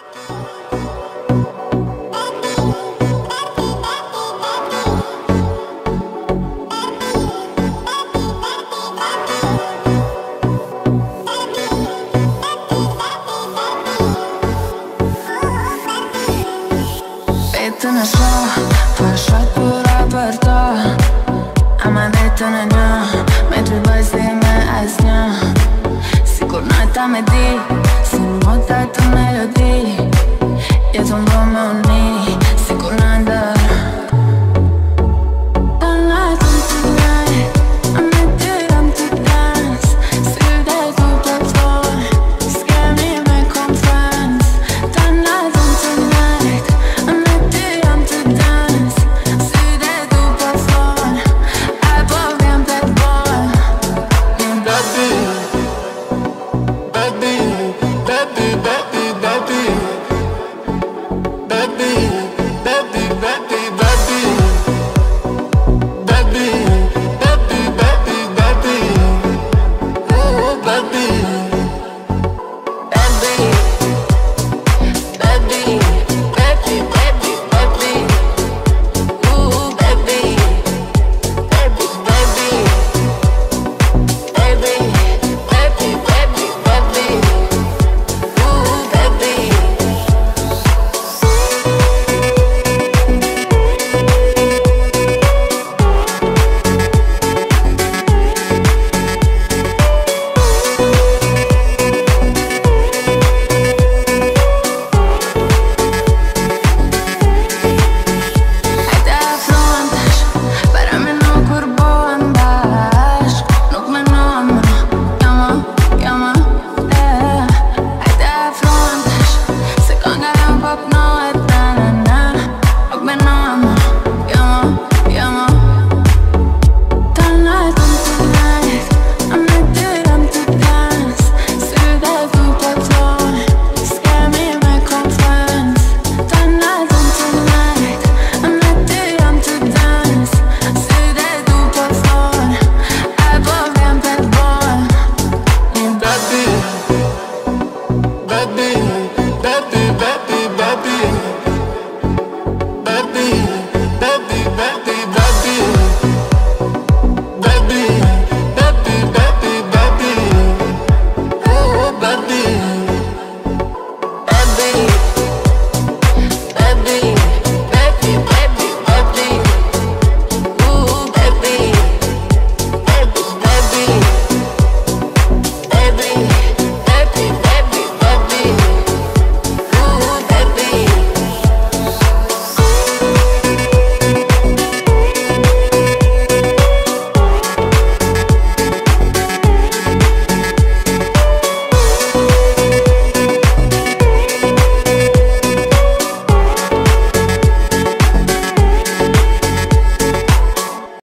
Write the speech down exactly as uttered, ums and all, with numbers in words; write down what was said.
Te ne so, pašat pura për to. Ama vetën e një, me të bëj si me as një. Sikur nata me di, si nota të melodi. Jetën do me uni, sikur në ndër. Baby, baby, baby, baby.